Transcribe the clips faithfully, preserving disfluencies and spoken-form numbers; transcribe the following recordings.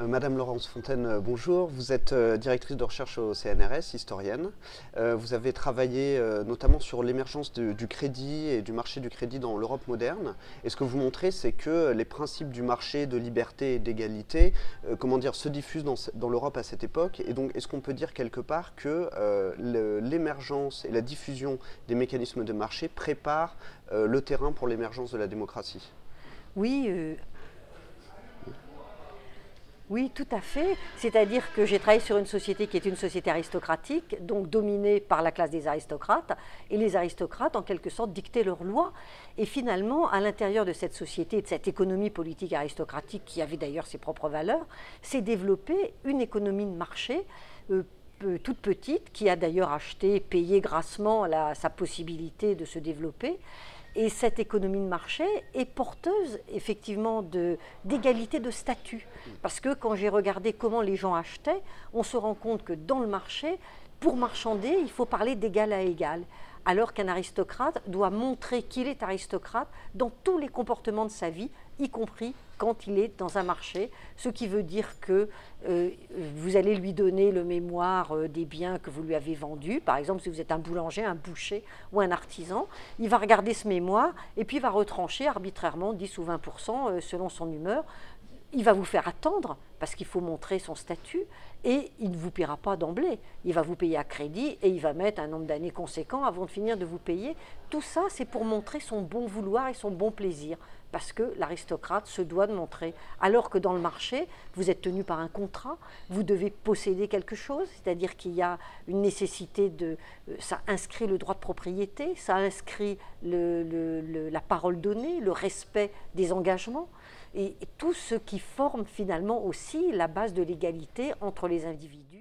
Euh, Madame Laurence Fontaine, euh, bonjour. Vous êtes euh, directrice de recherche au C N R S, historienne. Euh, vous avez travaillé euh, notamment sur l'émergence du crédit et du marché du crédit dans l'Europe moderne. Et ce que vous montrez, c'est que les principes du marché, de liberté et d'égalité, euh, comment dire, se diffusent dans, dans l'Europe à cette époque. Et donc, est-ce qu'on peut dire quelque part que euh, l'émergence et la diffusion des mécanismes de marché préparent euh, le terrain pour l'émergence de la démocratie? Oui, euh, oui, tout à fait. C'est-à-dire que j'ai travaillé sur une société qui est une société aristocratique, donc dominée par la classe des aristocrates, et les aristocrates, en quelque sorte, dictaient leurs lois. Et finalement, à l'intérieur de cette société, de cette économie politique aristocratique, qui avait d'ailleurs ses propres valeurs, s'est développée une économie de marché euh, toute petite, qui a d'ailleurs acheté, payé grassement la, sa possibilité de se développer. Et cette économie de marché est porteuse effectivement d'égalité de, de statut. Parce que quand j'ai regardé comment les gens achetaient, on se rend compte que dans le marché, pour marchander, il faut parler d'égal à égal. Alors qu'un aristocrate doit montrer qu'il est aristocrate dans tous les comportements de sa vie, y compris quand il est dans un marché, ce qui veut dire que euh, vous allez lui donner le mémoire euh, des biens que vous lui avez vendus. Par exemple, si vous êtes un boulanger, un boucher ou un artisan, il va regarder ce mémoire et puis il va retrancher arbitrairement dix ou vingt pour cent euh, selon son humeur. Il va vous faire attendre parce qu'il faut montrer son statut et il ne vous paiera pas d'emblée. Il va vous payer à crédit et il va mettre un nombre d'années conséquent avant de finir de vous payer. Tout ça, c'est pour montrer son bon vouloir et son bon plaisir parce que l'aristocrate se doit de montrer. Alors que dans le marché, vous êtes tenu par un contrat, vous devez posséder quelque chose, c'est-à-dire qu'il y a une nécessité de... Ça inscrit le droit de propriété, ça inscrit le, le, le, la parole donnée, le respect des engagements. Et tout ce qui forme finalement aussi la base de l'égalité entre les individus.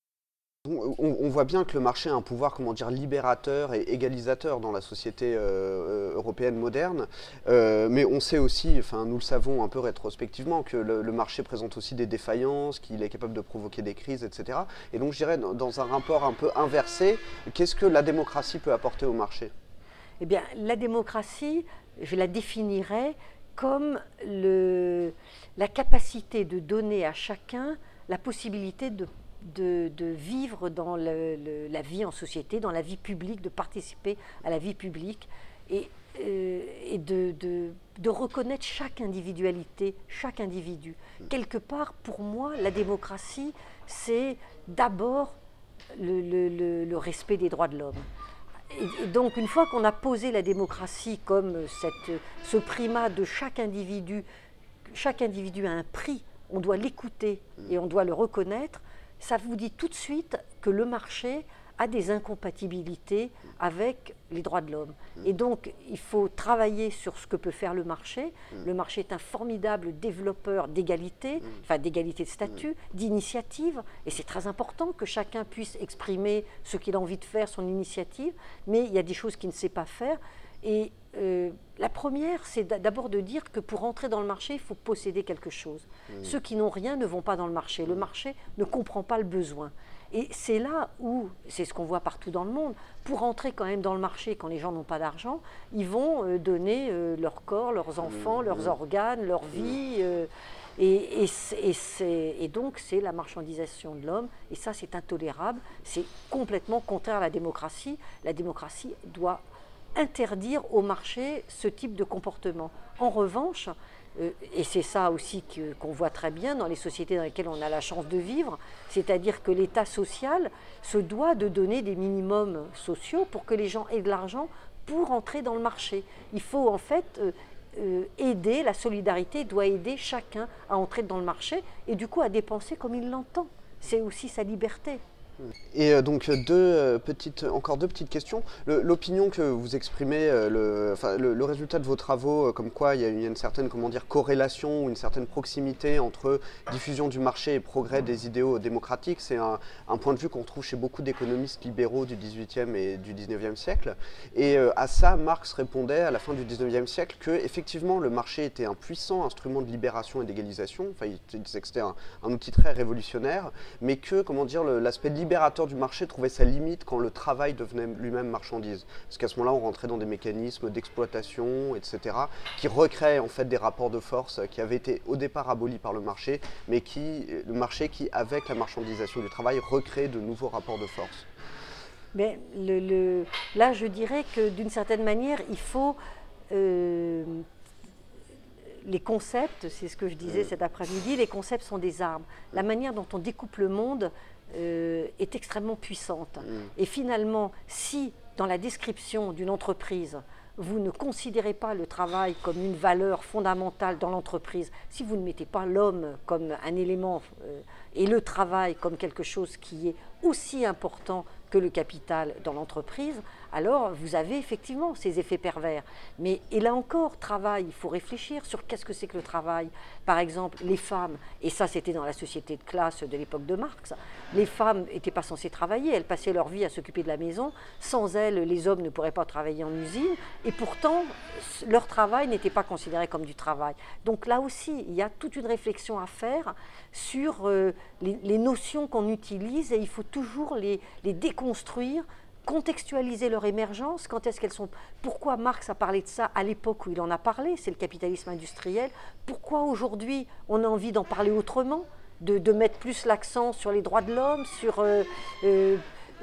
On, on voit bien que le marché a un pouvoir, comment dire, libérateur et égalisateur dans la société euh, européenne moderne, euh, mais on sait aussi, enfin nous le savons un peu rétrospectivement, que le, le marché présente aussi des défaillances, qu'il est capable de provoquer des crises, et cetera. Et donc je dirais, dans un rapport un peu inversé, qu'est-ce que la démocratie peut apporter au marché? Eh bien, la démocratie, je la définirais comme le, la capacité de donner à chacun la possibilité de, de, de vivre dans le, le, la vie en société, dans la vie publique, de participer à la vie publique et, euh, et de, de, de reconnaître chaque individualité, chaque individu. Quelque part, pour moi, la démocratie, c'est d'abord le, le, le, le respect des droits de l'homme. Et donc, une fois qu'on a posé la démocratie comme cette, ce primat de chaque individu, chaque individu a un prix, on doit l'écouter et on doit le reconnaître, ça vous dit tout de suite que le marché a des incompatibilités avec les droits de l'homme. Et donc, il faut travailler sur ce que peut faire le marché. Le marché est un formidable développeur d'égalité, enfin d'égalité de statut, d'initiative, et c'est très important que chacun puisse exprimer ce qu'il a envie de faire, son initiative, mais il y a des choses qu'il ne sait pas faire. Et euh, la première, c'est d'abord de dire que pour entrer dans le marché, il faut posséder quelque chose. Mmh. Ceux qui n'ont rien ne vont pas dans le marché. Le marché ne comprend pas le besoin. Et c'est là où, c'est ce qu'on voit partout dans le monde, pour entrer quand même dans le marché, quand les gens n'ont pas d'argent, ils vont euh, donner euh, leur corps, leurs enfants, mmh. leurs organes, leur vie. Euh, et, et, et, et donc, c'est la marchandisation de l'homme. Et ça, c'est intolérable. C'est complètement contraire à la démocratie. La démocratie doit interdire au marché ce type de comportement. En revanche, euh, et c'est ça aussi que, qu'on voit très bien dans les sociétés dans lesquelles on a la chance de vivre, c'est-à-dire que l'État social se doit de donner des minimums sociaux pour que les gens aient de l'argent pour entrer dans le marché. Il faut en fait euh, euh, aider, la solidarité doit aider chacun à entrer dans le marché et du coup à dépenser comme il l'entend. C'est aussi sa liberté. Et donc deux petites, encore deux petites questions. L'opinion que vous exprimez, le, enfin, le, le résultat de vos travaux, comme quoi il y a une, une certaine, comment dire, corrélation ou une certaine proximité entre diffusion du marché et progrès des idéaux démocratiques, c'est un, un point de vue qu'on retrouve chez beaucoup d'économistes libéraux du dix-huitième et du dix-neuvième siècle. Et à ça, Marx répondait à la fin du dix-neuvième siècle que effectivement le marché était un puissant instrument de libération et d'égalisation. Enfin, il disait que c'était un, un outil très révolutionnaire, mais que, comment dire, l'aspect libéral libérateur du marché trouvait sa limite quand le travail devenait lui-même marchandise. Parce qu'à ce moment-là, on rentrait dans des mécanismes d'exploitation, et cetera, qui recréaient en fait des rapports de force qui avaient été au départ abolis par le marché, mais qui, le marché qui, avec la marchandisation du travail, recrée de nouveaux rapports de force. Mais le, le, là, je dirais que d'une certaine manière, il faut... Euh, les concepts, c'est ce que je disais cet après-midi, les concepts sont des armes. La manière dont on découpe le monde euh, est extrêmement puissante. Et finalement, si dans la description d'une entreprise, vous ne considérez pas le travail comme une valeur fondamentale dans l'entreprise, si vous ne mettez pas l'homme comme un élément euh, et le travail comme quelque chose qui est aussi important que le capital dans l'entreprise, alors vous avez effectivement ces effets pervers. Mais, et là encore, travail, il faut réfléchir sur qu'est-ce que c'est que le travail. Par exemple, les femmes, et ça c'était dans la société de classe de l'époque de Marx, les femmes n'étaient pas censées travailler, elles passaient leur vie à s'occuper de la maison. Sans elles, les hommes ne pourraient pas travailler en usine, et pourtant, leur travail n'était pas considéré comme du travail. Donc là aussi, il y a toute une réflexion à faire sur euh, les, les notions qu'on utilise, et il faut toujours les, les déconstruire, contextualiser leur émergence, quand est-ce qu'elles sont... Pourquoi Marx a parlé de ça à l'époque où il en a parlé, c'est le capitalisme industriel. Pourquoi aujourd'hui on a envie d'en parler autrement, de, de mettre plus l'accent sur les droits de l'homme, sur... Euh, euh,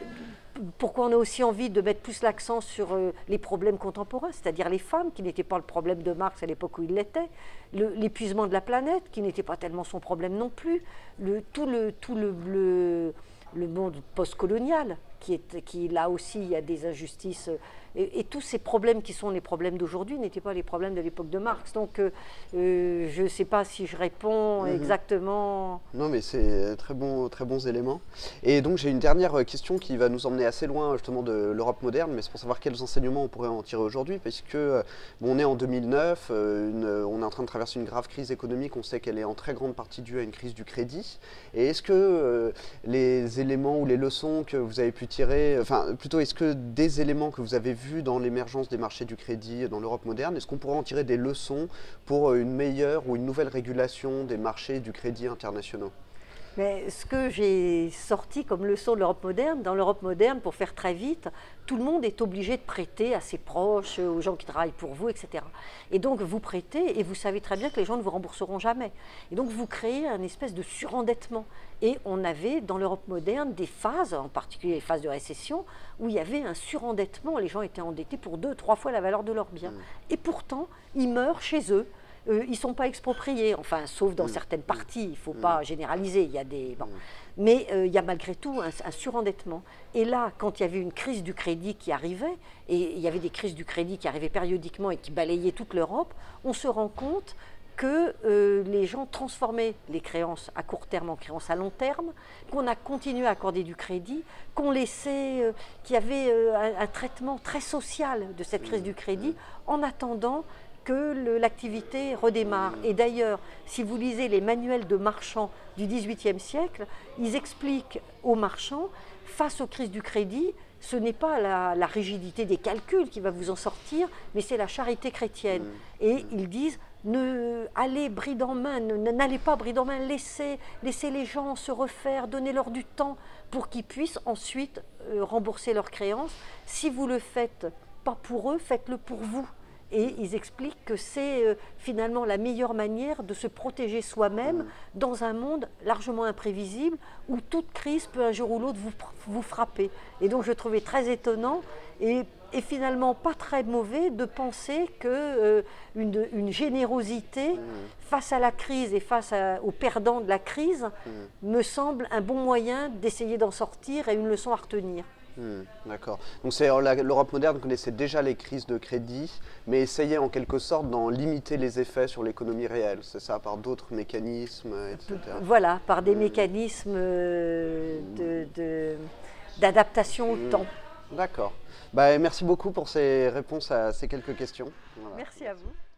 pourquoi on a aussi envie de mettre plus l'accent sur euh, les problèmes contemporains, c'est-à-dire les femmes, qui n'étaient pas le problème de Marx à l'époque où il l'était, l'épuisement de la planète, qui n'était pas tellement son problème non plus, le, tout, le, tout le, le, le monde post-colonial, qui, est, qui là aussi, il y a des injustices, et, et tous ces problèmes qui sont les problèmes d'aujourd'hui n'étaient pas les problèmes de l'époque de Marx. Donc, euh, euh, je ne sais pas si je réponds mm-hmm. exactement. Non, mais c'est très, bon, très bons éléments. Et donc, j'ai une dernière question qui va nous emmener assez loin, justement, de l'Europe moderne, mais c'est pour savoir quels enseignements on pourrait en tirer aujourd'hui, parce que bon, on est en deux mille neuf, euh, une, on est en train de traverser une grave crise économique, on sait qu'elle est en très grande partie due à une crise du crédit. Et est-ce que euh, les éléments ou les leçons que vous avez pu tirer, enfin, plutôt, est-ce que des éléments que vous avez vu dans l'émergence des marchés du crédit dans l'Europe moderne, est-ce qu'on pourrait en tirer des leçons pour une meilleure ou une nouvelle régulation des marchés du crédit internationaux? Mais ce que j'ai sorti comme leçon de l'Europe moderne, dans l'Europe moderne, pour faire très vite, tout le monde est obligé de prêter à ses proches, aux gens qui travaillent pour vous, et cetera. Et donc vous prêtez et vous savez très bien que les gens ne vous rembourseront jamais. Et donc vous créez un espèce de surendettement. Et on avait dans l'Europe moderne des phases, en particulier les phases de récession, où il y avait un surendettement. Les gens étaient endettés pour deux, trois fois la valeur de leurs biens. Et pourtant, ils meurent chez eux. Euh, ils ne sont pas expropriés, enfin, sauf dans mmh. certaines parties, il ne faut mmh. pas généraliser, il y a des... Bon. Mmh. Mais euh, il y a malgré tout un, un surendettement. Et là, quand il y avait une crise du crédit qui arrivait, et il y avait des crises du crédit qui arrivaient périodiquement et qui balayaient toute l'Europe, on se rend compte que euh, les gens transformaient les créances à court terme en créances à long terme, qu'on a continué à accorder du crédit, qu'on laissait, euh, qu'il y avait euh, un, un traitement très social de cette crise du crédit, en attendant que l'activité redémarre. Et d'ailleurs, si vous lisez les manuels de marchands du dix-huitième siècle, ils expliquent aux marchands, face aux crises du crédit, ce n'est pas la, la rigidité des calculs qui va vous en sortir, mais c'est la charité chrétienne. Et ils disent, ne, allez bride en main, n'allez pas bride en main, laissez, laissez les gens se refaire, donnez-leur du temps pour qu'ils puissent ensuite euh, rembourser leurs créances. Si vous le faites pas pour eux, faites-le pour vous. Et ils expliquent que c'est euh, finalement la meilleure manière de se protéger soi-même mmh. dans un monde largement imprévisible où toute crise peut un jour ou l'autre vous, vous frapper. Et donc je trouvais très étonnant et, et finalement pas très mauvais de penser qu'une euh, une générosité mmh. face à la crise et face à, aux perdants de la crise mmh. me semble un bon moyen d'essayer d'en sortir et une leçon à retenir. Mmh, d'accord. Donc l'Europe moderne connaissait déjà les crises de crédit, mais essayait en quelque sorte d'en limiter les effets sur l'économie réelle, c'est ça, par d'autres mécanismes, et cetera. Voilà, par des mmh. mécanismes d'adaptation mmh. au temps. D'accord. Bah, merci beaucoup pour ces réponses à ces quelques questions. Voilà. Merci à vous.